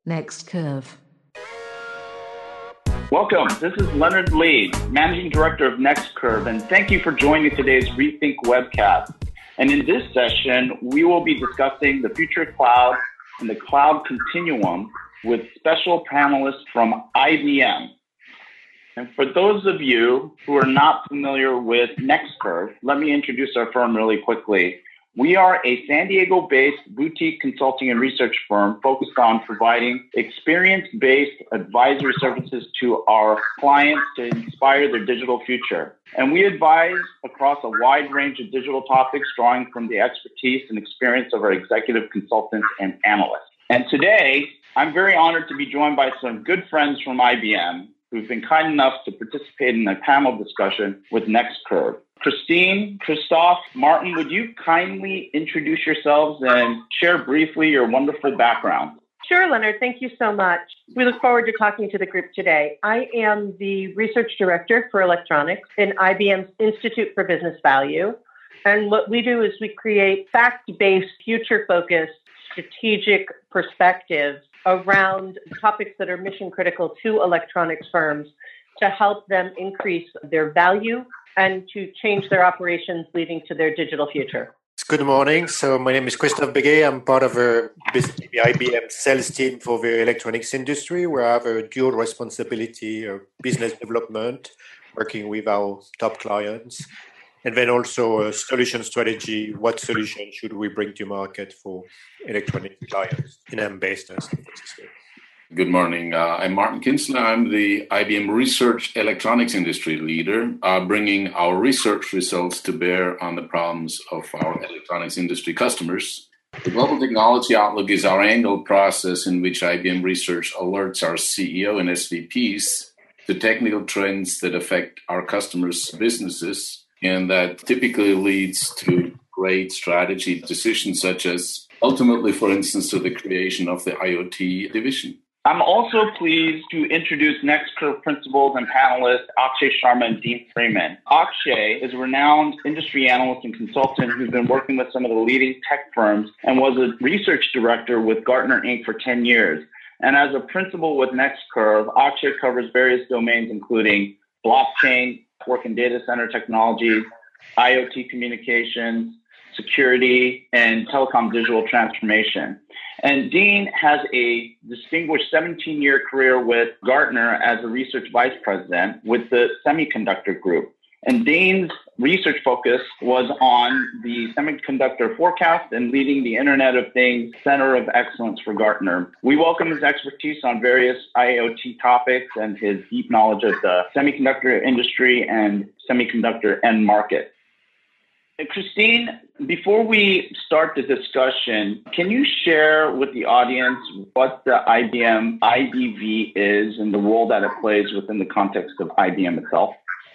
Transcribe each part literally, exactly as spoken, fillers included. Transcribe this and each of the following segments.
Next Curve. Welcome. This is Leonard Lee, Managing Director of Next Curve, and thank you for joining today's Rethink webcast. And in this session, we will be discussing the future of cloud and the cloud continuum with special panelists from I B M. And for those of you who are not familiar with Next Curve, let me introduce our firm really quickly. We are a San Diego-based boutique consulting and research firm focused on providing experience-based advisory services to our clients to inspire their digital future. And we advise across a wide range of digital topics, drawing from the expertise and experience of our executive consultants and analysts. And today, I'm very honored to be joined by some good friends from I B M who've been kind enough to participate in a panel discussion with Next Curve. Christine, Christophe, Martin, would you kindly introduce yourselves and share briefly your wonderful background? Sure, Leonard. Thank you so much. We look forward to talking to the group today. I am the Research Director for Electronics in I B M's Institute for Business Value. And what we do is we create fact-based, future-focused, strategic perspectives around topics that are mission-critical to electronics firms to help them increase their value and to change their operations leading to their digital future. Good morning. So my name is Christophe Béguet. I'm part of a, the I B M sales team for the electronics industry, where I have a dual responsibility of business development, working with our top clients, and then also a solution strategy. What solution should we bring to market for electronic clients in M business? Good morning. Uh, I'm Martin Kinsler. I'm the I B M Research Electronics Industry Leader, uh, bringing our research results to bear on the problems of our electronics industry customers. The Global Technology Outlook is our annual process in which I B M Research alerts our C E O and S V Ps to technical trends that affect our customers' businesses, and that typically leads to great strategy decisions, such as ultimately, for instance, to the creation of the IoT division. I'm also pleased to introduce Next Curve principals and panelists Akshay Sharma and Dean Freeman. Akshay is a renowned industry analyst and consultant who's been working with some of the leading tech firms and was a research director with Gartner Incorporated for ten years. And as a principal with Next Curve, Akshay covers various domains including blockchain, network and data center technologies, IoT communications, security, and telecom digital transformation. And Dean has a distinguished seventeen-year career with Gartner as a research vice president with the Semiconductor Group. And Dean's research focus was on the semiconductor forecast and leading the Internet of Things Center of Excellence for Gartner. We welcome his expertise on various IoT topics and his deep knowledge of the semiconductor industry and semiconductor end market. Christine, before we start the discussion, can you share with the audience what the I B M I D V is and the role that it plays within the context of I B M itself?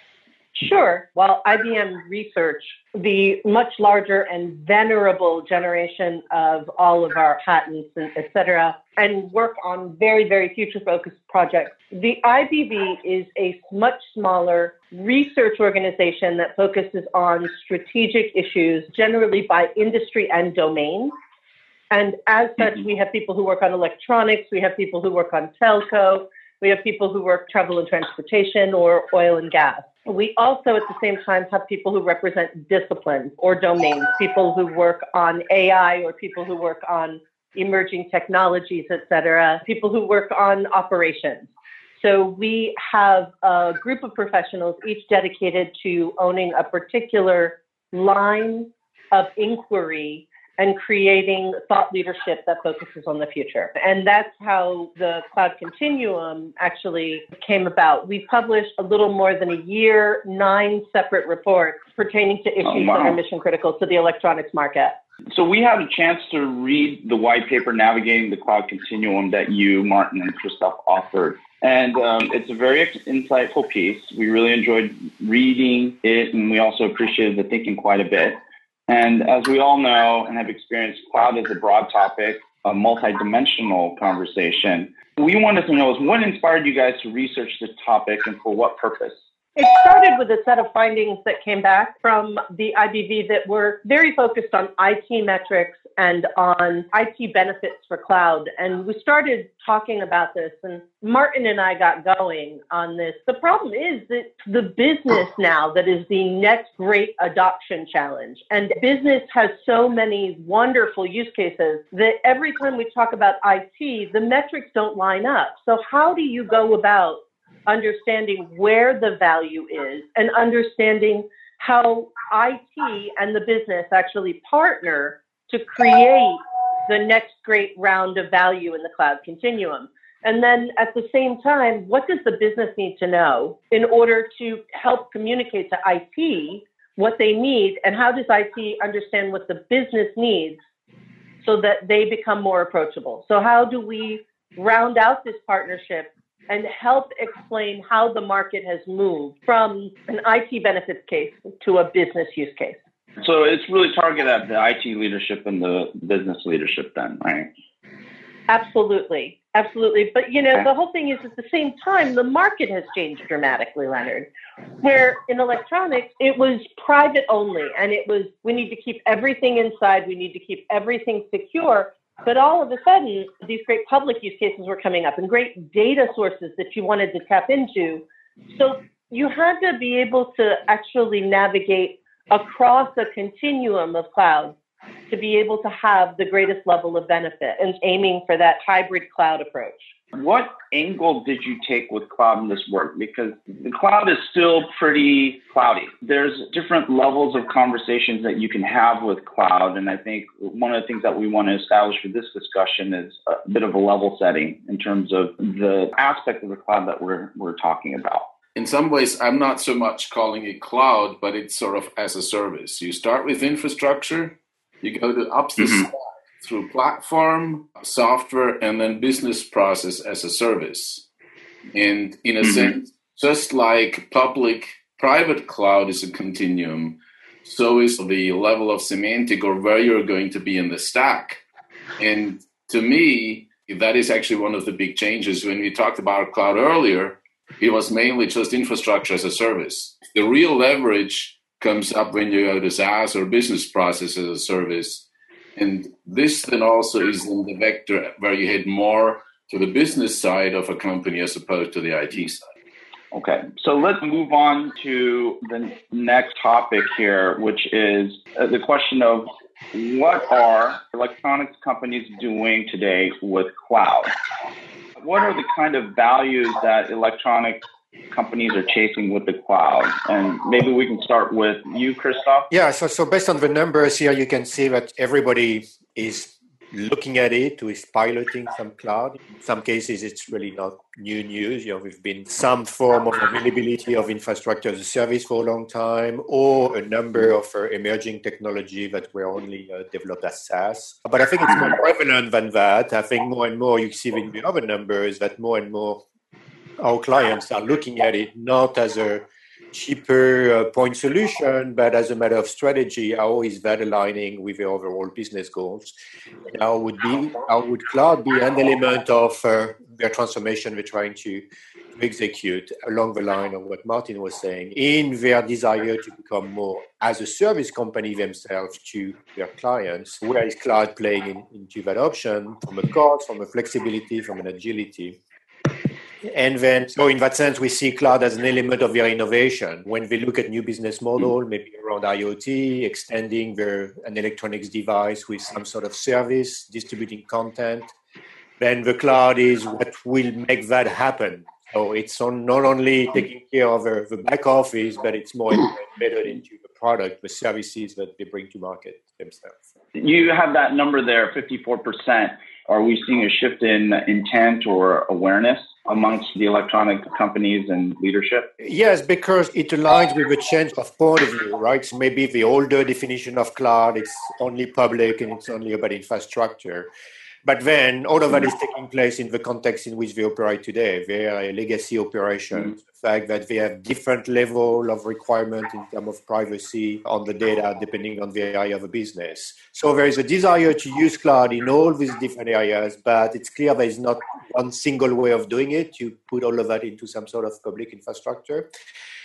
Sure. Well, I B M Research, the much larger and venerable generation of all of our patents, and et cetera, and work on very, very future-focused projects. The I B V is a much smaller research organization that focuses on strategic issues, generally by industry and domain. And as such, we have people who work on electronics, we have people who work on telco, we have people who work travel and transportation or oil and gas. We also, at the same time, have people who represent disciplines or domains, people who work on A I or people who work on emerging technologies, et cetera, people who work on operations. So we have a group of professionals, each dedicated to owning a particular line of inquiry and creating thought leadership that focuses on the future. And that's how the Cloud Continuum actually came about. We published a little more than a year, nine separate reports pertaining to issues oh, wow. that are mission critical to the electronics market. So we had a chance to read the white paper, Navigating the Cloud Continuum, that you, Martin, and Christophe authored. And um, it's a very insightful piece. We really enjoyed reading it, and we also appreciated the thinking quite a bit. And as we all know and have experienced, cloud is a broad topic, a multidimensional conversation. What we wanted to know is what inspired you guys to research this topic and for what purpose? It started with a set of findings that came back from the I B V that were very focused on I T metrics and on I T benefits for cloud. And we started talking about this, and Martin and I got going on this. The problem is that the business now that is the next great adoption challenge. And business has so many wonderful use cases that every time we talk about I T, the metrics don't line up. So how do you go about understanding where the value is and understanding how I T and the business actually partner to create the next great round of value in the cloud continuum? And then at the same time, what does the business need to know in order to help communicate to I T what they need, and how does I T understand what the business needs so that they become more approachable? So how do we round out this partnership and help explain how the market has moved from an I T benefits case to a business use case? So it's really targeted at the I T leadership and the business leadership then, right? Absolutely. Absolutely. But, you know, the whole thing is at the same time, the market has changed dramatically, Leonard, where in electronics, it was private only. And it was, we need to keep everything inside. We need to keep everything secure. But all of a sudden, these great public use cases were coming up and great data sources that you wanted to tap into. So you had to be able to actually navigate across a continuum of clouds to be able to have the greatest level of benefit, and aiming for that hybrid cloud approach. What angle did you take with cloud in this work? Because the cloud is still pretty cloudy. There's different levels of conversations that you can have with cloud. And I think one of the things that we want to establish for this discussion is a bit of a level setting in terms of the aspect of the cloud that we're we're talking about. In some ways, I'm not so much calling it cloud, but it's sort of as a service. You start with infrastructure, you go to up the stack through platform, software, and then business process as a service. And in a mm-hmm. sense, just like public, private cloud is a continuum, so is the level of semantic or where you're going to be in the stack. And to me, that is actually one of the big changes. When we talked about cloud earlier, it was mainly just infrastructure as a service. The real leverage comes up when you go to SaaS or business process as a service. And this then also is in the vector where you head more to the business side of a company as opposed to the I T side. Okay, so let's move on to the next topic here, which is the question of what are electronics companies doing today with cloud? What are the kind of values that electronic companies are chasing with the cloud? And maybe we can start with you, Christoph. Yeah, so so based on the numbers here, you can see that everybody is looking at it, who is piloting some cloud. In some cases, it's really not new news. You know, we've been some form of availability of infrastructure as a service for a long time, or a number of uh, emerging technology that were only uh, developed as SaaS. But I think it's more prevalent than that. I think more and more you see in the other numbers that more and more our clients are looking at it not as a cheaper uh, point solution, but as a matter of strategy. How is that aligning with the overall business goals? And how would be how would cloud be an element of uh, their transformation they're trying to, to execute along the line of what Martin was saying, in their desire to become more as a service company themselves to their clients? Where is cloud playing in, into that option from a cost, from a flexibility, from an agility? And then, so in that sense, we see cloud as an element of their innovation. When they look at new business model, maybe around IoT, extending their an electronics device with some sort of service, distributing content, then the cloud is what will make that happen. So it's on not only taking care of the, the back office, but it's more embedded into the product, the services that they bring to market themselves. You have that number there, fifty-four percent. Are we seeing a shift in intent or awareness amongst the electronic companies and leadership? Yes, because it aligns with the change of point of view, right? So maybe the older definition of cloud, it's only public and it's only about infrastructure. But then all of that is taking place in the context in which they operate today. They are legacy operations. Mm-hmm. The fact that they have different level of requirement in terms of privacy on the data, depending on the area of a business. So there is a desire to use cloud in all these different areas, but it's clear there is not one single way of doing it. You put all of that into some sort of public infrastructure.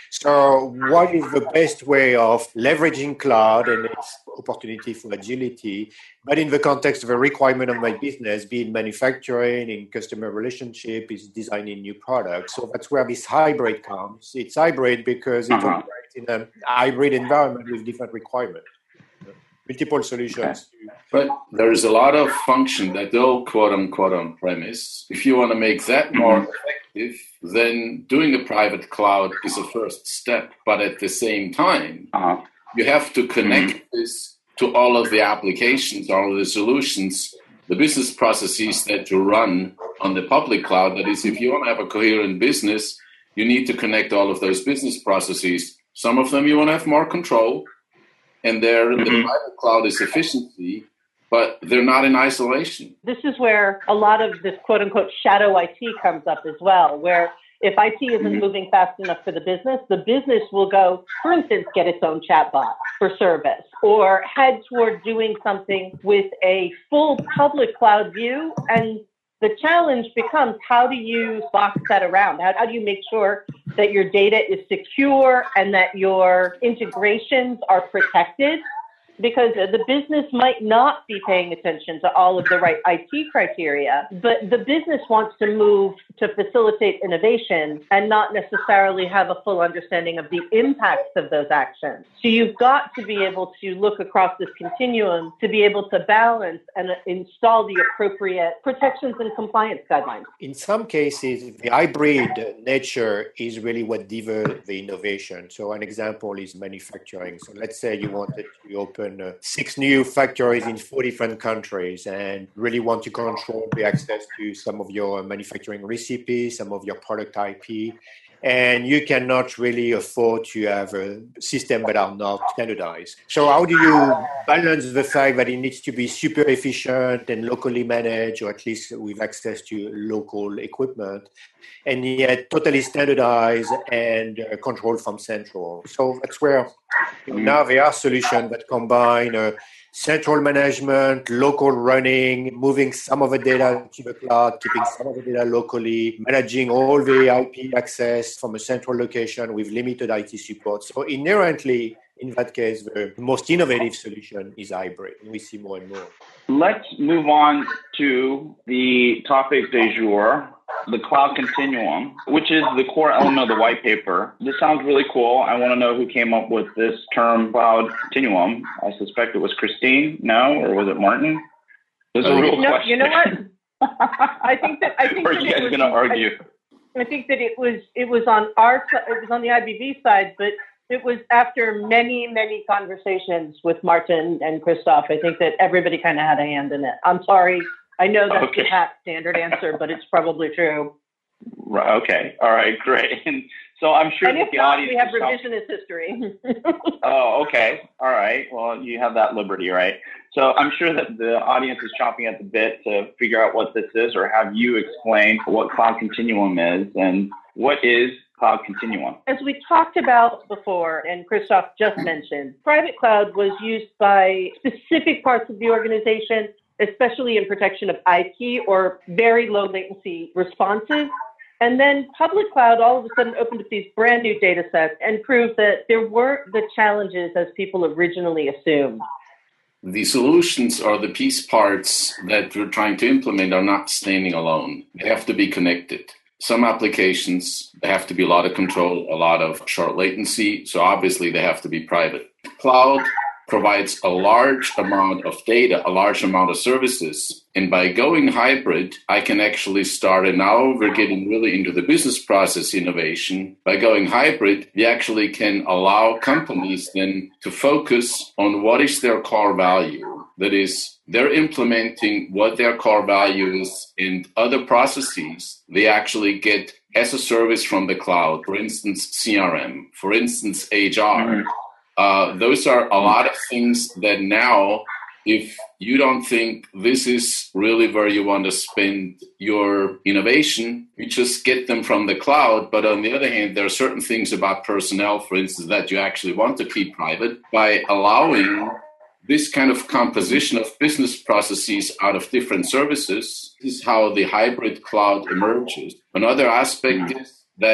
So what is the best way of leveraging cloud and its opportunity for agility, but in the context of a requirement of my business, be it manufacturing, in customer relationship, is designing new products. So that's where this hybrid comes. It's hybrid because it Uh-huh. operates in a hybrid environment with different requirements, multiple solutions. Okay. But there's a lot of function that go quote unquote on premise. If you want to make that more effective, then doing a private cloud is a first step. But at the same time, Uh-huh. you have to connect mm-hmm. this to all of the applications, all of the solutions, the business processes that you run on the public cloud. That is, if you want to have a coherent business, you need to connect all of those business processes. Some of them you want to have more control, and they're, mm-hmm. the private cloud is efficiency, but they're not in isolation. This is where a lot of this quote-unquote shadow I T comes up as well, where if I T isn't mm-hmm. moving fast enough for the business, the business will go, for instance, get its own chatbot for service, or head toward doing something with a full public cloud view. And the challenge becomes, how do you box that around? How, how do you make sure that your data is secure and that your integrations are protected? Because the business might not be paying attention to all of the right I T criteria, but the business wants to move to facilitate innovation and not necessarily have a full understanding of the impacts of those actions. So you've got to be able to look across this continuum to be able to balance and install the appropriate protections and compliance guidelines. In some cases, the hybrid nature is really what developed the innovation. So an example is manufacturing. So let's say you wanted to open Uh, six new factories in four different countries and really want to control the access to some of your manufacturing recipes, some of your product I P. And you cannot really afford to have a system that are not standardized. So how do you balance the fact that it needs to be super efficient and locally managed, or at least with access to local equipment, and yet totally standardized and uh, controlled from central? So that's where you know, now there are solutions that combine uh, central management, local running, moving some of the data to the cloud, keeping some of the data locally, managing all the I P access from a central location with limited I T support. So inherently, in that case, the most innovative solution is hybrid, and we see more and more. Let's move on to the topic du jour, the cloud continuum, which is the core element of the white paper. This sounds really cool. I want to know who came up with this term, cloud continuum. I suspect it was Christine, no, or was it Martin? This is a real no, question. You know what? I think that I think or that are you guys going to argue? I, I think that it was it was on our it was on the I B V side, but it was after many, many conversations with Martin and Christoph. I think that everybody kind of had a hand in it. I'm sorry. I know that's okay. the pat standard answer, but it's probably true. Right, okay. All right, great. And so I'm sure and that if the not, audience... we have revisionist history. Oh, okay. All right. Well, you have that liberty, right? So I'm sure that the audience is chomping at the bit to figure out what this is, or have you explain what cloud continuum is and what is cloud continuum. As we talked about before, and Christoph just mentioned, private cloud was used by specific parts of the organization, especially in protection of I T or very low latency responses. And then public cloud all of a sudden opened up these brand new data sets and proved that there weren't the challenges as people originally assumed. The solutions or the piece parts that we're trying to implement are not standing alone. They have to be connected. Some applications, they have to be a lot of control, a lot of short latency. So obviously they have to be private. Cloud provides a large amount of data, a large amount of services. And by going hybrid, I can actually start, and now we're getting really into the business process innovation. By going hybrid, we actually can allow companies then to focus on what is their core value. That is, they're implementing what their core value is in other processes. They actually get as a service from the cloud, for instance, C R M, for instance, H R. Mm-hmm. Uh, those are a lot of things that now, if you don't think this is really where you want to spend your innovation, you just get them from the cloud. But on the other hand, there are certain things about personnel, for instance, that you actually want to keep private. By allowing this kind of composition of business processes out of different services, this is how the hybrid cloud emerges. Another aspect is that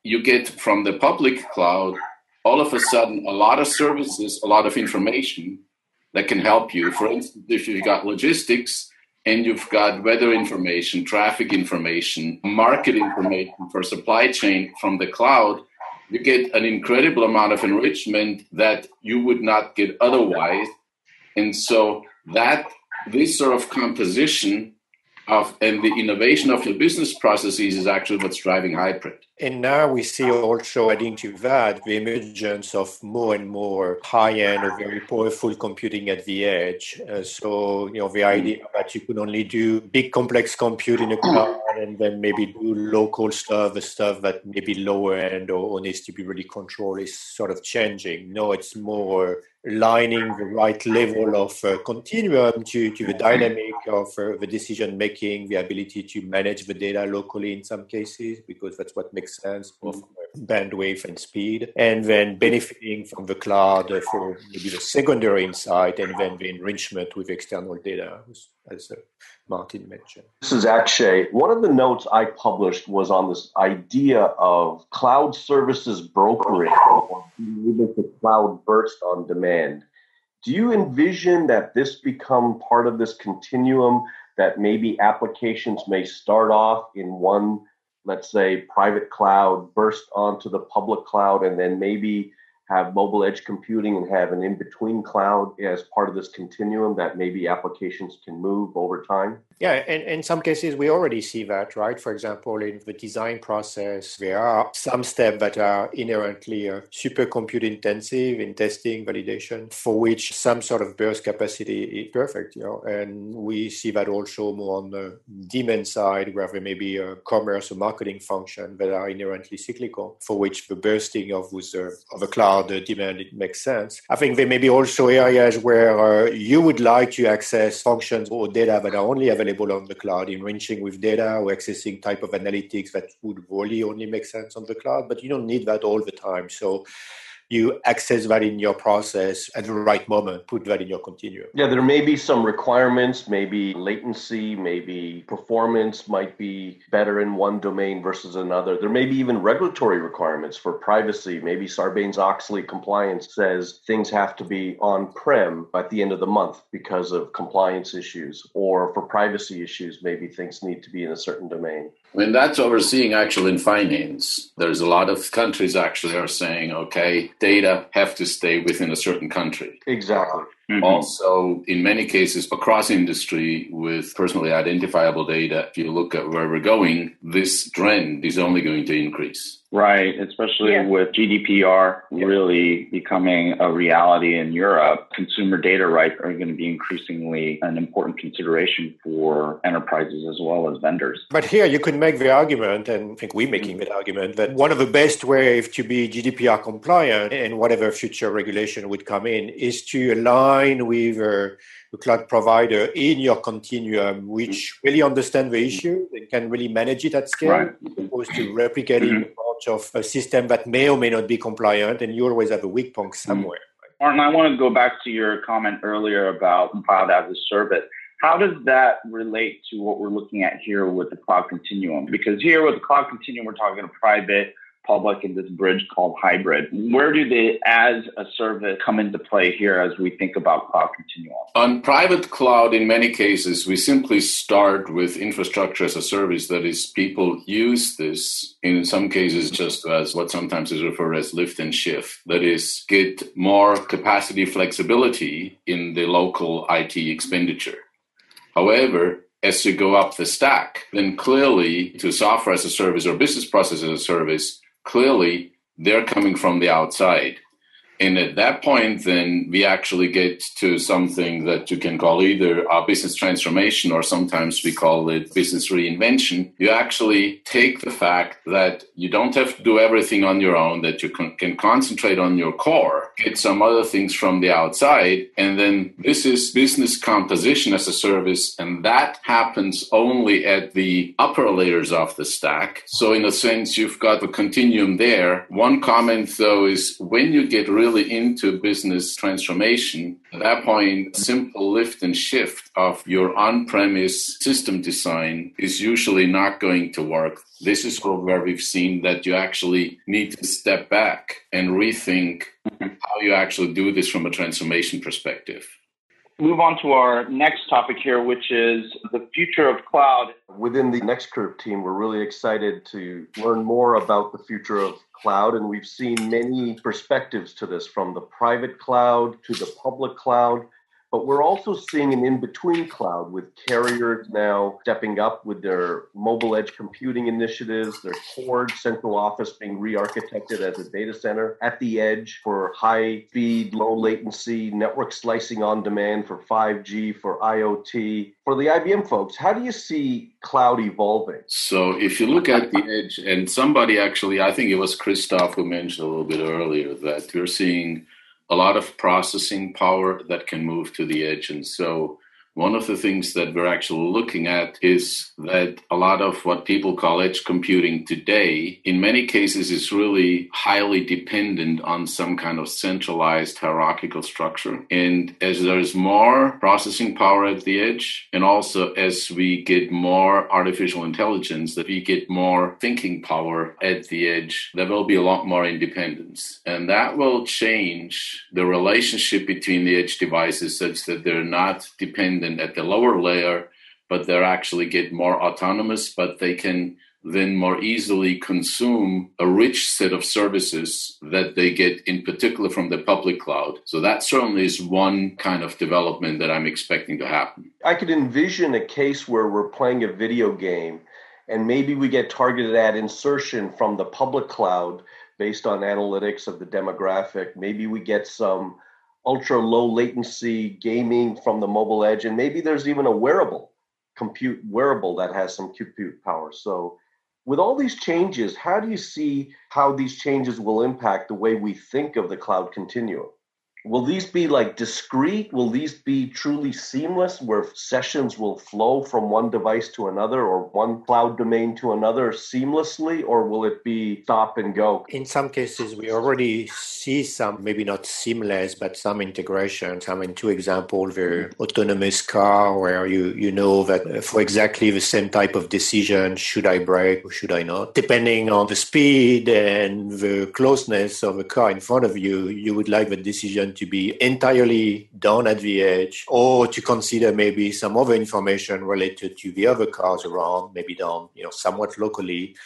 you get from the public cloud, all of a sudden, a lot of services, a lot of information that can help you. For instance, if you've got logistics and you've got weather information, traffic information, market information for supply chain from the cloud, you get an incredible amount of enrichment that you would not get otherwise. And so that this sort of composition of and the innovation of your business processes is actually what's driving hybrid. And now we see also adding to that the emergence of more and more high-end or very powerful computing at the edge. Uh, so, you know, the idea that you could only do big complex compute in a cloud and then maybe do local stuff, the stuff that maybe lower end or, or needs to be really controlled is sort of changing. No, it's more aligning the right level of uh, continuum to, to the dynamic of uh, the decision making, the ability to manage the data locally in some cases, because that's what makes sense, both bandwidth and speed, and then benefiting from the cloud for maybe the secondary insight and then the enrichment with external data, as uh, Martin mentioned. This is Akshay. One of the notes I published was on this idea of cloud services brokering, or being able to cloud burst on demand. Do you envision that this become part of this continuum, that maybe applications may start off in one, let's say, private cloud, burst onto the public cloud, and then maybe have mobile edge computing and have an in-between cloud as part of this continuum that maybe applications can move over time? Yeah, and in some cases, we already see that, right? For example, in the design process, there are some steps that are inherently uh, super compute intensive in testing, validation, for which some sort of burst capacity is perfect, you know. And we see that also more on the demand side, where there may be a commerce or marketing function that are inherently cyclical, for which the bursting of, with, uh, of a cloud uh, demand, it makes sense. I think there may be also areas where uh, you would like to access functions or data that are only available on the cloud, enriching with data or accessing type of analytics that would really only make sense on the cloud, but you don't need that all the time. So you access that in your process at the right moment, put that in your continuum. Yeah, there may be some requirements, maybe latency, maybe performance might be better in one domain versus another. There may be even regulatory requirements for privacy. Maybe Sarbanes-Oxley compliance says things have to be on-prem at the end of the month because of compliance issues, or for privacy issues, maybe things need to be in a certain domain. I mean, that's what we're seeing actually in finance. There's a lot of countries actually are saying, okay, data have to stay within a certain country. Exactly. Mm-hmm. Also, in many cases, across industry with personally identifiable data, if you look at where we're going, this trend is only going to increase. Right, especially yeah. with G D P R yeah. really becoming a reality in Europe. Consumer data rights are going to be increasingly an important consideration for enterprises as well as vendors. But here you could make the argument, and I think we're making that argument, that one of the best ways to be G D P R compliant and whatever future regulation would come in is to align with uh, the cloud provider in your continuum, which really understand the issue and can really manage it at scale, right. as opposed to replicating mm-hmm. a bunch of a system that may or may not be compliant, and you always have a weak point somewhere. Mm-hmm. Martin, I want to go back to your comment earlier about cloud as a service. How does that relate to what we're looking at here with the cloud continuum? Because here with the cloud continuum, we're talking a private, public, and this bridge called hybrid. Where do the as a service come into play here as we think about cloud continuum? On private cloud, in many cases, we simply start with infrastructure as a service. That is, people use this in some cases just as what sometimes is referred as lift and shift. That is, get more capacity flexibility in the local I T expenditure. However, as you go up the stack, then clearly to software as a service or business process as a service, clearly they're coming from the outside. And at that point, then we actually get to something that you can call either a business transformation, or sometimes we call it business reinvention. You actually take the fact that you don't have to do everything on your own, that you can, can concentrate on your core, get some other things from the outside, and then this is business composition as a service, and that happens only at the upper layers of the stack. So in a sense, you've got a continuum there. One comment, though, is when you get really into business transformation At that point, simple lift and shift of your on-premise system design is usually not going to work. This is where we've seen that you actually need to step back and rethink how you actually do this from a transformation perspective. Move on to our next topic here, which is the future of cloud. Within the NextCurve team, we're really excited to learn more about the future of cloud, and we've seen many perspectives to this, from the private cloud to the public cloud. But we're also seeing an in-between cloud with carriers now stepping up with their mobile edge computing initiatives, their core central office being re-architected as a data center at the edge for high-speed, low-latency, network slicing on demand for five G, for IoT. For the I B M folks, how do you see cloud evolving? So if you look at the edge, and somebody actually, I think it was Christoph who mentioned a little bit earlier that you're seeing a lot of processing power that can move to the edge. And so one of the things that we're actually looking at is that a lot of what people call edge computing today, in many cases, is really highly dependent on some kind of centralized hierarchical structure. And as there's more processing power at the edge, and also as we get more artificial intelligence, that we get more thinking power at the edge, there will be a lot more independence. And that will change the relationship between the edge devices such that they're not dependent at the lower layer, but they're actually get more autonomous, but they can then more easily consume a rich set of services that they get in particular from the public cloud. So that certainly is one kind of development that I'm expecting to happen. I could envision a case where we're playing a video game and maybe we get targeted ad insertion from the public cloud based on analytics of the demographic. Maybe we get some ultra low latency gaming from the mobile edge, and maybe there's even a wearable compute wearable that has some compute power. So with all these changes, how do you see how these changes will impact the way we think of the cloud continuum? Will these be like discrete? Will these be truly seamless, where sessions will flow from one device to another or one cloud domain to another seamlessly, or will it be stop and go? In some cases, we already see some, maybe not seamless, but some integrations. I mean, two examples, the autonomous car, where you, you know that for exactly the same type of decision, should I brake or should I not? Depending on the speed and the closeness of the car in front of you, you would like the decision to be entirely done at the edge, or to consider maybe some other information related to the other cars around, maybe done, you know, somewhat locally,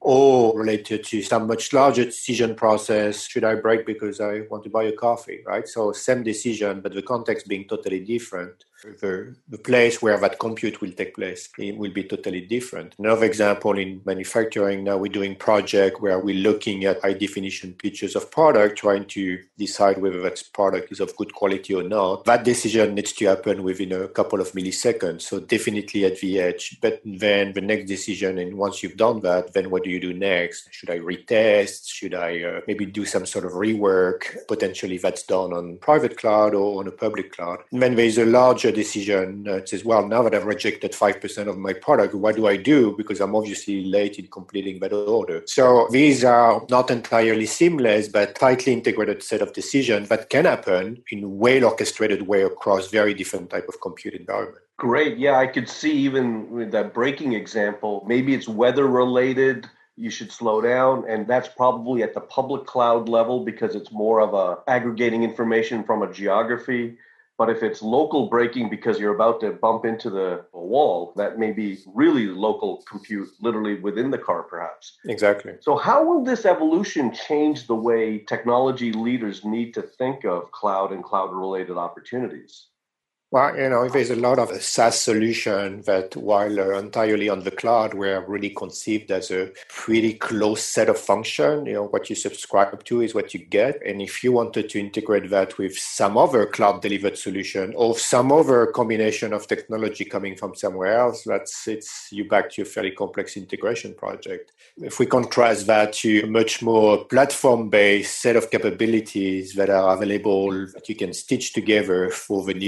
or related to some much larger decision process. Should I brake because I want to buy a coffee, right? So same decision, but the context being totally different. The, the place where that compute will take place it will be totally different. Another example, in manufacturing, now we're doing project where we're looking at high definition pictures of product, trying to decide whether that product is of good quality or not. That decision needs to happen within a couple of milliseconds. So definitely at the edge. But then the next decision, and once you've done that, then what do you do next? Should I retest? Should I uh, maybe do some sort of rework? Potentially that's done on private cloud or on a public cloud. And then there's a larger decision that uh, says, well, now that I've rejected five percent of my product, what do I do? Because I'm obviously late in completing that order. So these are not entirely seamless, but tightly integrated set of decisions that can happen in a well-orchestrated way across very different type of compute environment. Great. Yeah, I could see even with that braking example, maybe it's weather related. You should slow down. And that's probably at the public cloud level because it's more of a aggregating information from a geography. But if it's local braking because you're about to bump into the wall, that may be really local compute, literally within the car, perhaps. Exactly. So how will this evolution change the way technology leaders need to think of cloud and cloud-related opportunities? Well, you know, there's a lot of SaaS solution that, while uh, entirely on the cloud, were really conceived as a pretty close set of function. You know, what you subscribe to is what you get. And if you wanted to integrate that with some other cloud-delivered solution or some other combination of technology coming from somewhere else, that's it's you back to a fairly complex integration project. If we contrast that to a much more platform-based set of capabilities that are available that you can stitch together for the need of a particular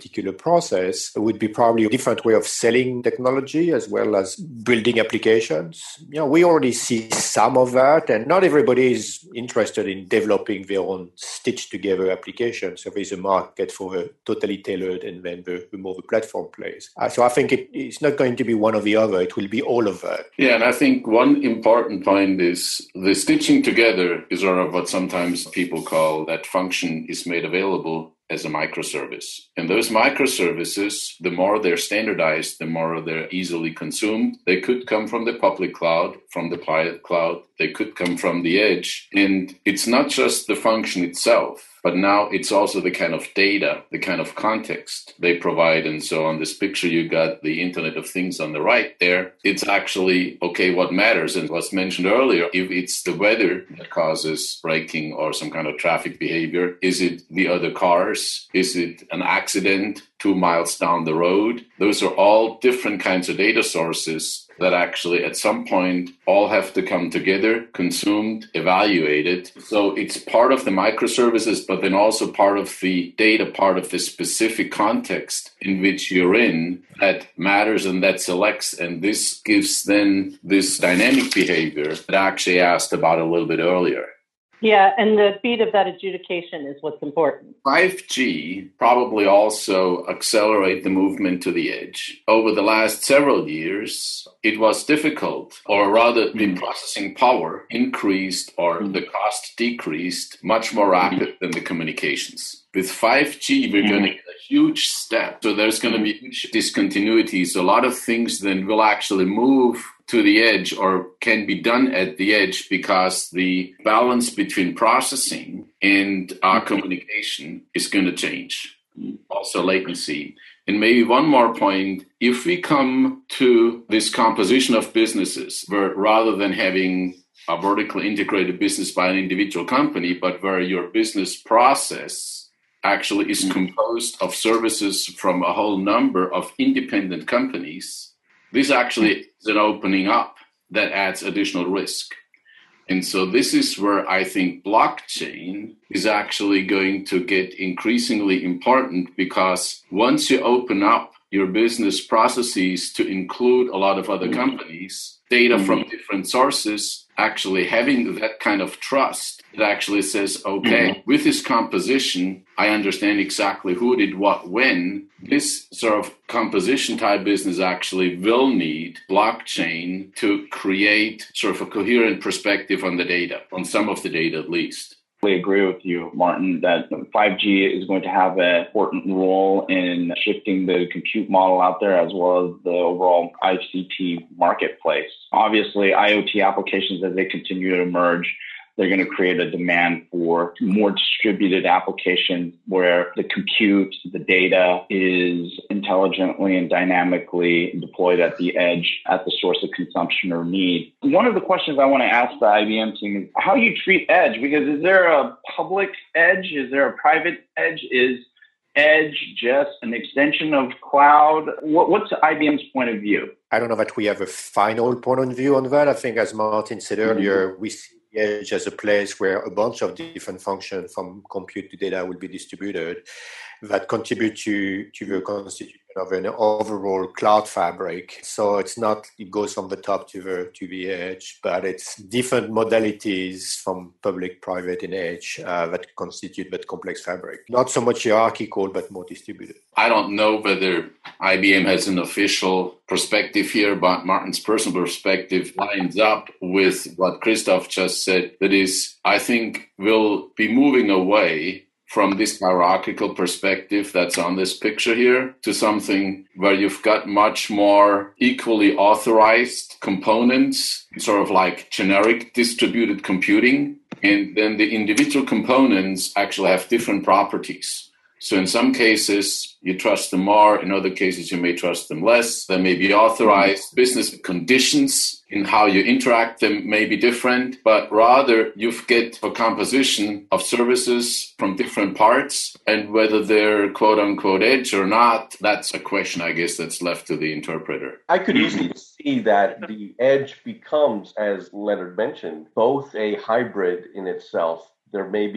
particular process would be probably a different way of selling technology as well as building applications. You know, we already see some of that, and not everybody is interested in developing their own stitched together application. So there's a market for a totally tailored and then the, the more the platform plays. Uh, so I think it, it's not going to be one or the other. It will be all of that. Yeah, and I think one important point is the stitching together is sort of what sometimes people call that function is made available as a microservice. And those microservices, the more they're standardized, the more they're easily consumed. They could come from the public cloud, from the private cloud. They could come from the edge. And it's not just the function itself, but now it's also the kind of data, the kind of context they provide. And so on this picture, you got the Internet of Things on the right there. It's actually, okay, what matters, and was mentioned earlier, if it's the weather that causes braking or some kind of traffic behavior, is it the other cars? Is it an accident two miles down the road? Those are all different kinds of data sources that actually at some point all have to come together, consumed, evaluated. So it's part of the microservices, but then also part of the data, part of the specific context in which you're in that matters and that selects. And this gives then this dynamic behavior that I actually asked about a little bit earlier. Yeah, and the speed of that adjudication is what's important. five G probably also accelerate the movement to the edge. Over the last several years, it was difficult, or rather the processing power increased or the cost decreased much more rapid than the communications. With five G, we're going to get a huge step. So there's going to be huge discontinuities. A lot of things then will actually move to the edge or can be done at the edge because the balance between processing and our communication is going to change. Also latency. And maybe one more point, if we come to this composition of businesses where rather than having a vertically integrated business by an individual company, but where your business process actually is composed of services from a whole number of independent companies, this actually is an opening up that adds additional risk. And so this is where I think blockchain is actually going to get increasingly important, because once you open up your business processes to include a lot of other companies, data from different sources, actually having that kind of trust that actually says, okay, with this composition, I understand exactly who did what when. This sort of composition type business actually will need blockchain to create sort of a coherent perspective on the data, on some of the data at least. I agree with you, Martin, that five G is going to have an important role in shifting the compute model out there as well as the overall I C T marketplace. Obviously, IoT applications, as they continue to emerge, they're going to create a demand for more distributed applications where the compute, the data is intelligently and dynamically deployed at the edge at the source of consumption or need. One of the questions I want to ask the I B M team is how you treat edge, because is there a public edge? Is there a private edge? Is edge just an extension of cloud? What, what's I B M's point of view? I don't know that we have a final point of view on that. I think, as Martin said earlier, we see the edge as a place where a bunch of different functions from compute to data will be distributed that contribute to, to the constitution of an overall cloud fabric. So it's not, it goes from the top to the to the edge, but it's different modalities from public, private, and edge uh, that constitute that complex fabric. Not so much hierarchical, but more distributed. I don't know whether I B M has an official perspective here, but Martin's personal perspective lines up with what Christoph just said. That is, I think we'll be moving away from this hierarchical perspective that's on this picture here to something where you've got much more equally authorized components, sort of like generic distributed computing. And then the individual components actually have different properties. So in some cases, you trust them more. In other cases, you may trust them less. There may be authorized business conditions in how you interact them may be different, but rather you get a composition of services from different parts, and whether they're quote unquote edge or not, that's a question, I guess, that's left to the interpreter. I could easily see that the edge becomes, as Leonard mentioned, both a hybrid in itself. There may be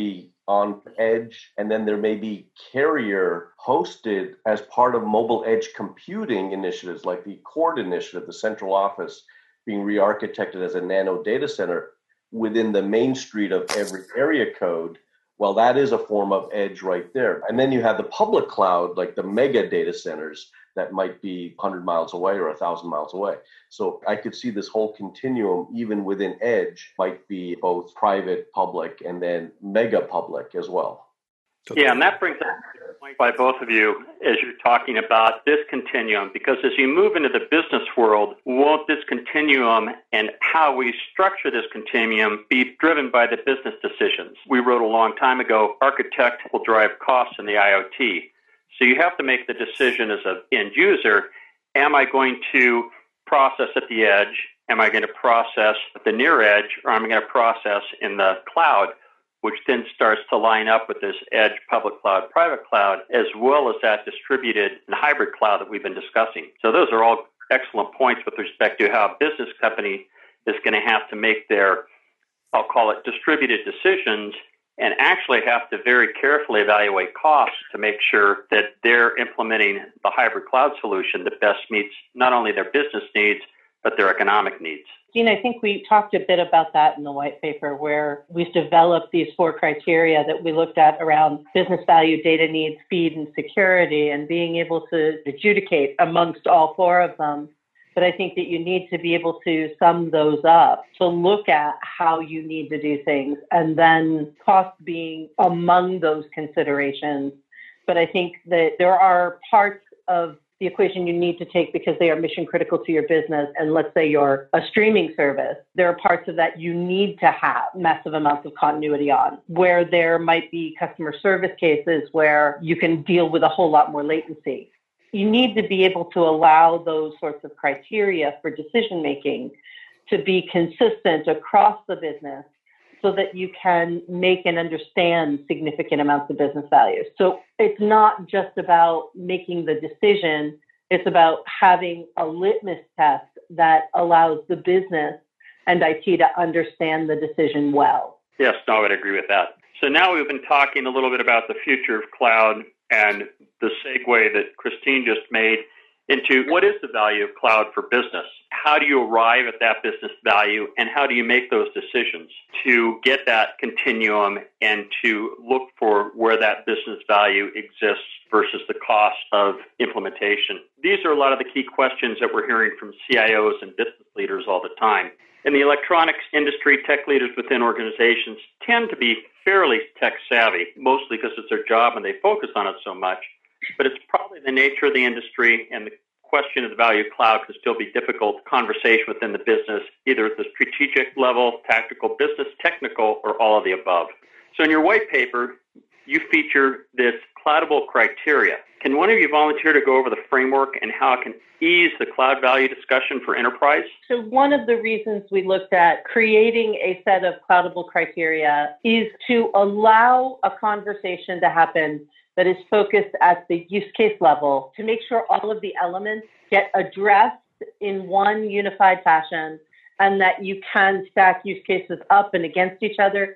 on edge, and then there may be carrier hosted as part of mobile edge computing initiatives like the CORD initiative, the central office being re-architected as a nano data center within the main street of every area code. Well, that is a form of edge right there. And then you have the public cloud, like the mega data centers that might be one hundred miles away or one thousand miles away. So I could see this whole continuum, even within edge, might be both private, public, and then mega public as well. Yeah, and that brings up a point by both of you as you're talking about this continuum, because as you move into the business world, won't this continuum and how we structure this continuum be driven by the business decisions? We wrote a long time ago, architect will drive costs in the I O T. So you have to make the decision as an end user, am I going to process at the edge? Am I going to process at the near edge? Or am I going to process in the cloud, which then starts to line up with this edge public cloud, private cloud, as well as that distributed and hybrid cloud that we've been discussing. So those are all excellent points with respect to how a business company is going to have to make their, I'll call it distributed decisions, and actually have to very carefully evaluate costs to make sure that they're implementing the hybrid cloud solution that best meets not only their business needs, but their economic needs. Dean, I think we talked a bit about that in the white paper, where we've developed these four criteria that we looked at around business value, data needs, speed, and security, and being able to adjudicate amongst all four of them. But I think that you need to be able to sum those up to look at how you need to do things, and then cost being among those considerations. But I think that there are parts of the equation you need to take because they are mission critical to your business. And let's say you're a streaming service, there are parts of that you need to have massive amounts of continuity on, where there might be customer service cases where you can deal with a whole lot more latency. You need to be able to allow those sorts of criteria for decision making to be consistent across the business so that you can make and understand significant amounts of business value. So it's not just about making the decision, it's about having a litmus test that allows the business and I T to understand the decision well. Yes, no, I would agree with that. So now we've been talking a little bit about the future of cloud and the segue that Christine just made into what is the value of cloud for business? How do you arrive at that business value, and how do you make those decisions to get that continuum and to look for where that business value exists versus the cost of implementation? These are a lot of the key questions that we're hearing from C I Os and business leaders all the time. In the electronics industry, tech leaders within organizations tend to be fairly tech savvy, mostly because it's their job and they focus on it so much. But it's probably the nature of the industry, and the question of the value of cloud can still be difficult conversation within the business, either at the strategic level, tactical, business, technical, or all of the above. So in your white paper, you feature this cloudable criteria. Can one of you volunteer to go over the framework and how it can ease the cloud value discussion for enterprise? So one of the reasons we looked at creating a set of cloudable criteria is to allow a conversation to happen that is focused at the use case level to make sure all of the elements get addressed in one unified fashion, and that you can stack use cases up and against each other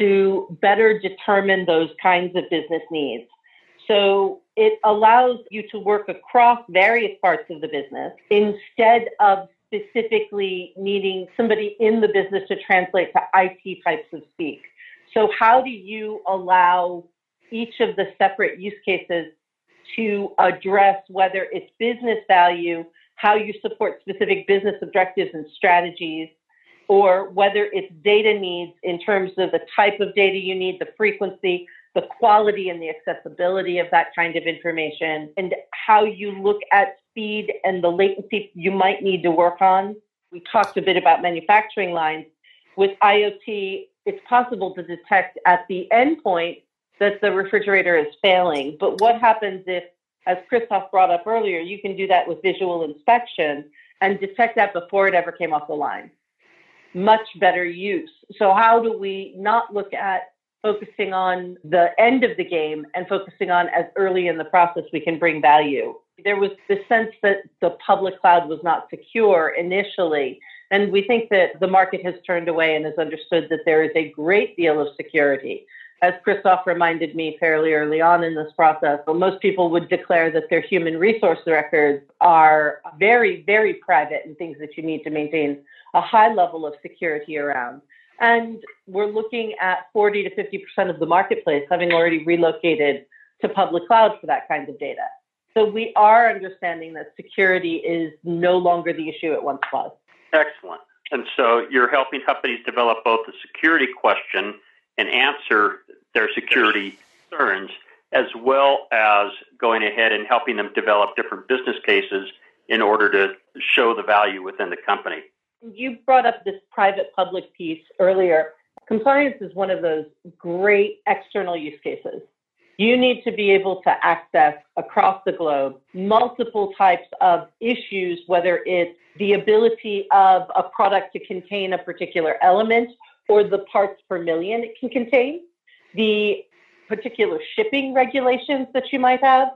to better determine those kinds of business needs. So it allows you to work across various parts of the business instead of specifically needing somebody in the business to translate to I T types of speak. So how do you allow each of the separate use cases to address whether it's business value, how you support specific business objectives and strategies, or whether it's data needs in terms of the type of data you need, the frequency, the quality and the accessibility of that kind of information, and how you look at speed and the latency you might need to work on. We talked a bit about manufacturing lines. With I O T, it's possible to detect at the endpoint that the refrigerator is failing. But what happens if, as Christoph brought up earlier, you can do that with visual inspection and detect that before it ever came off the line? Much better use. So how do we not look at focusing on the end of the game and focusing on as early in the process we can bring value? There was the sense that the public cloud was not secure initially. And we think that the market has turned away and has understood that there is a great deal of security As Christoph reminded me fairly early on in this process, most people would declare that their human resource records are very, very private and things that you need to maintain a high level of security around. And we're looking at forty to fifty percent of the marketplace having already relocated to public cloud for that kind of data. So we are understanding that security is no longer the issue it once was. Excellent. And so you're helping companies develop both the security question and answer their security concerns, as well as going ahead and helping them develop different business cases in order to show the value within the company. You brought up this private-public piece earlier. Compliance is one of those great external use cases. You need to be able to access across the globe multiple types of issues, whether it's the ability of a product to contain a particular element or the parts per million it can contain, the particular shipping regulations that you might have,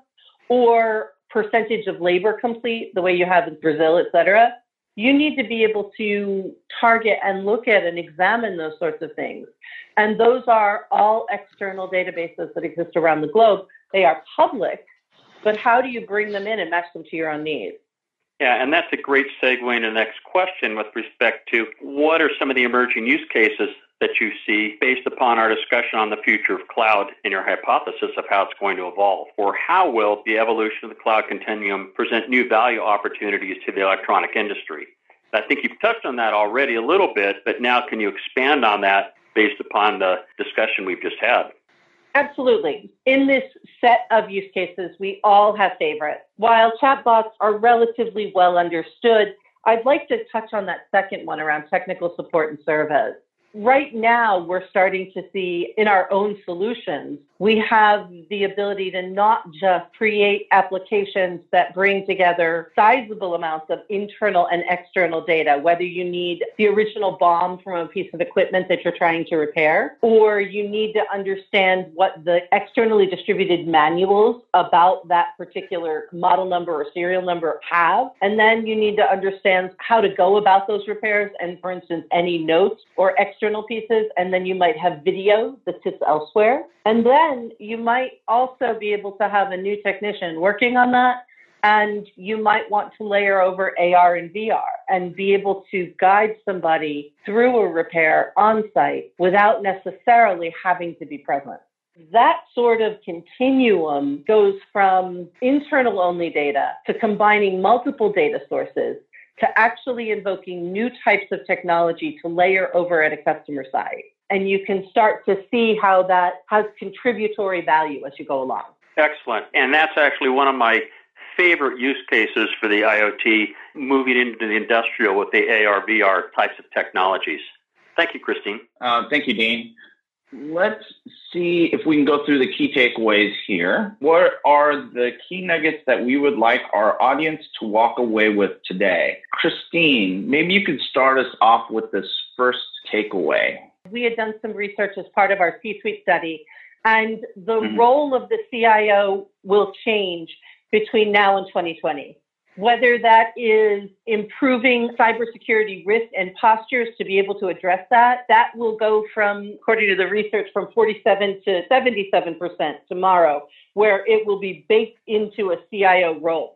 or percentage of labor complete, the way you have in Brazil, et cetera. You need to be able to target and look at and examine those sorts of things. And those are all external databases that exist around the globe. They are public, but how do you bring them in and match them to your own needs? Yeah, and that's a great segue into the next question with respect to what are some of the emerging use cases that you see based upon our discussion on the future of cloud and your hypothesis of how it's going to evolve? Or how will the evolution of the cloud continuum present new value opportunities to the electronic industry? I think you've touched on that already a little bit, but now can you expand on that based upon the discussion we've just had? Absolutely. In this set of use cases, we all have favorites. While chatbots are relatively well understood, I'd like to touch on that second one around technical support and service. Right now, we're starting to see in our own solutions, we have the ability to not just create applications that bring together sizable amounts of internal and external data, whether you need the original B O M from a piece of equipment that you're trying to repair, or you need to understand what the externally distributed manuals about that particular model number or serial number have. And then you need to understand how to go about those repairs and, for instance, any notes or external pieces. And then you might have video that sits elsewhere. And then you might also be able to have a new technician working on that. And you might want to layer over A R and V R and be able to guide somebody through a repair on site without necessarily having to be present. That sort of continuum goes from internal only data to combining multiple data sources to actually invoking new types of technology to layer over at a customer site. And you can start to see how that has contributory value as you go along. Excellent. And that's actually one of my favorite use cases for the IoT, moving into the industrial with the A R, V R types of technologies. Thank you, Christine. Uh, thank you, Dean. Let's see if we can go through the key takeaways here. What are the key nuggets that we would like our audience to walk away with today? Christine, maybe you could start us off with this first takeaway. We had done some research as part of our C-suite study, and the mm-hmm. role of the C I O will change between now and twenty twenty. Whether that is improving cybersecurity risk and postures to be able to address that, that will go from, according to the research, from forty-seven to seventy-seven percent tomorrow, where it will be baked into a C I O role.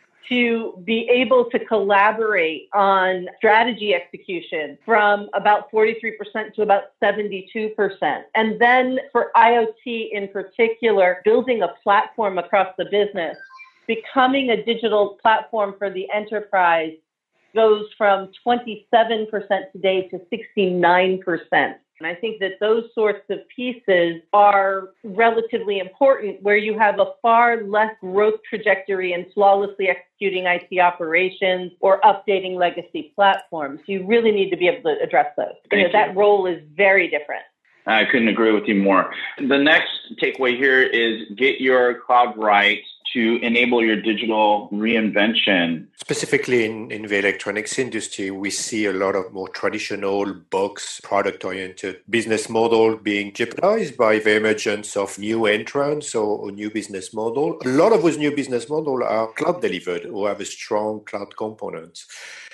To be able to collaborate on strategy execution from about forty-three percent to about seventy-two percent. And then for IoT in particular, building a platform across the business, becoming a digital platform for the enterprise goes from twenty-seven percent today to sixty-nine percent. And I think that those sorts of pieces are relatively important, where you have a far less growth trajectory in flawlessly executing I T operations or updating legacy platforms. You really need to be able to address those. You know, that role is very different. I couldn't agree with you more. The next takeaway here is get your cloud right to enable your digital reinvention. Specifically in, in the electronics industry, we see a lot of more traditional box product-oriented business model being jeopardized by the emergence of new entrants or, or new business model. A lot of those new business models are cloud delivered or have a strong cloud component.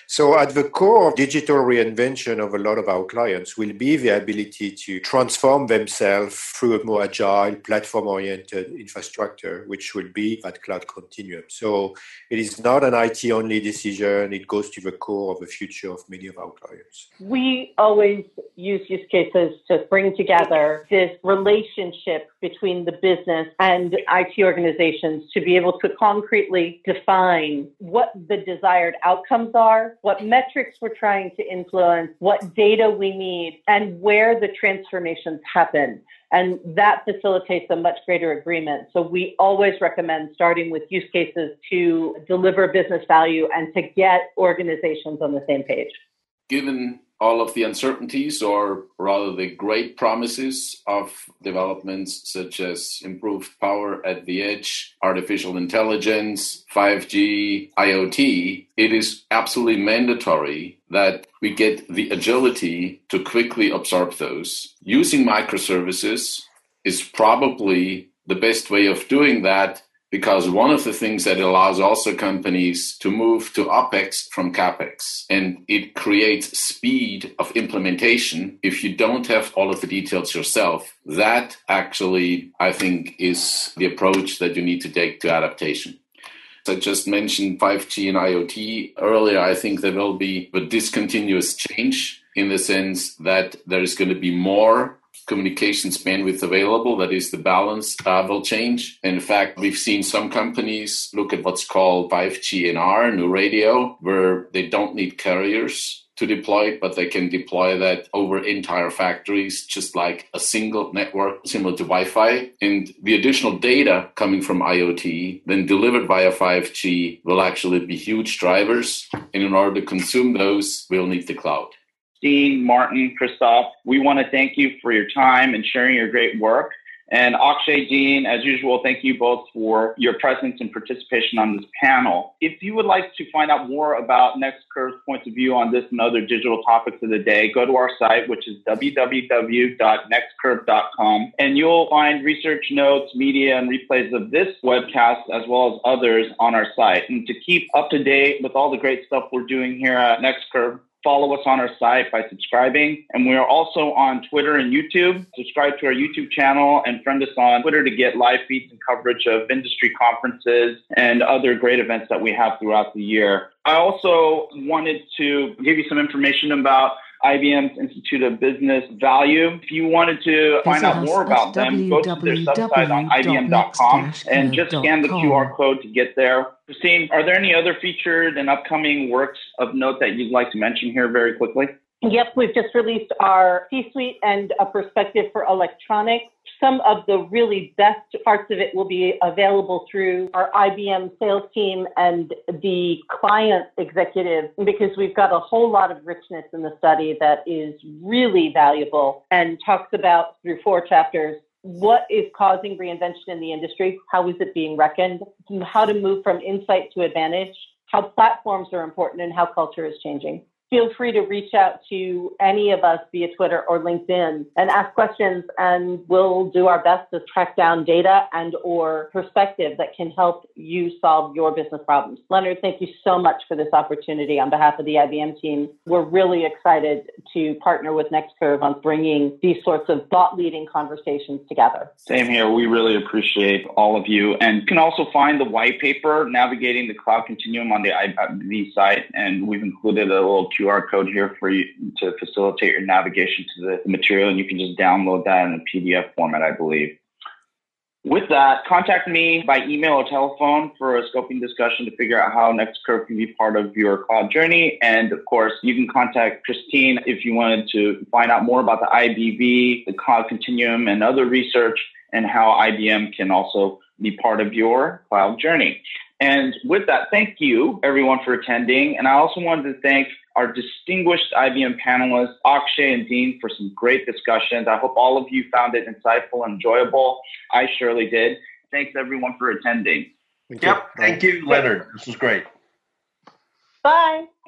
So at the core of digital reinvention of a lot of our clients will be the ability to transform themselves through a more agile, platform-oriented infrastructure, which will be that cloud continuum. So it is not an I T-only decision. It goes to the core of the future of many of our clients. We always use use cases to bring together this relationship between the business and I T organizations to be able to concretely define what the desired outcomes are, what metrics we're trying to influence, what data we need, and where the transformations happen. And that facilitates a much greater agreement. So we always recommend starting with use cases to deliver business value and to get organizations on the same page. Given all of the uncertainties, or rather the great promises of developments such as improved power at the edge, artificial intelligence, five G, IoT, it is absolutely mandatory that we get the agility to quickly absorb those. Using microservices is probably the best way of doing that, because one of the things that allows also companies to move to OpEx from CapEx, and it creates speed of implementation if you don't have all of the details yourself. That actually, I think, is the approach that you need to take to adaptation. I just mentioned five G and IoT earlier. I think there will be a discontinuous change in the sense that there is going to be more communications bandwidth available. That is, the balance uh, will change. In fact, we've seen some companies look at what's called five G N R, new radio, where they don't need carriers to deploy it, but they can deploy that over entire factories, just like a single network similar to Wi-Fi. And the additional data coming from IoT, then delivered via five G, will actually be huge drivers. And in order to consume those, we'll need the cloud. Dean, Martin, Christophe, we want to thank you for your time and sharing your great work. And Akshay, Dean, as usual, thank you both for your presence and participation on this panel. If you would like to find out more about NextCurve's point of view on this and other digital topics of the day, go to our site, which is w w w dot next curve dot com, and you'll find research notes, media, and replays of this webcast, as well as others on our site. And to keep up to date with all the great stuff we're doing here at NextCurve, follow us on our site by subscribing. And we are also on Twitter and YouTube. Subscribe to our YouTube channel and friend us on Twitter to get live feeds and coverage of industry conferences and other great events that we have throughout the year. I also wanted to give you some information about I B M's Institute of Business Value. If you wanted to find out more about them, go to their website on I B M dot com and just scan the Q R code to get there. Christine, are there any other featured and upcoming works of note that you'd like to mention here very quickly? Yep, we've just released our C-suite and a perspective for electronics. Some of the really best parts of it will be available through our I B M sales team and the client executive, because we've got a whole lot of richness in the study that is really valuable and talks about, through four chapters, what is causing reinvention in the industry, how is it being reckoned, how to move from insight to advantage, how platforms are important, and how culture is changing. Feel free to reach out to any of us via Twitter or LinkedIn and ask questions, and we'll do our best to track down data and or perspective that can help you solve your business problems. Leonard, thank you so much for this opportunity on behalf of the I B M team. We're really excited to partner with NextCurve on bringing these sorts of thought-leading conversations together. Same here. We really appreciate all of you. And you can also find the white paper, Navigating the Cloud Continuum, on the I B M site, and we've included a little Q R code here for you to facilitate your navigation to the material, and you can just download that in a P D F format, I believe. With that, contact me by email or telephone for a scoping discussion to figure out how NextCurve can be part of your cloud journey. And of course, you can contact Christine if you wanted to find out more about the I B V, the Cloud Continuum, and other research, and how I B M can also be part of your cloud journey. And with that, thank you, everyone, for attending. And I also wanted to thank our distinguished I B M panelists, Akshay and Dean, for some great discussions. I hope all of you found it insightful and enjoyable. I surely did. Thanks, everyone, for attending. Thank yep. You. Thank you, Leonard. This was great. Bye.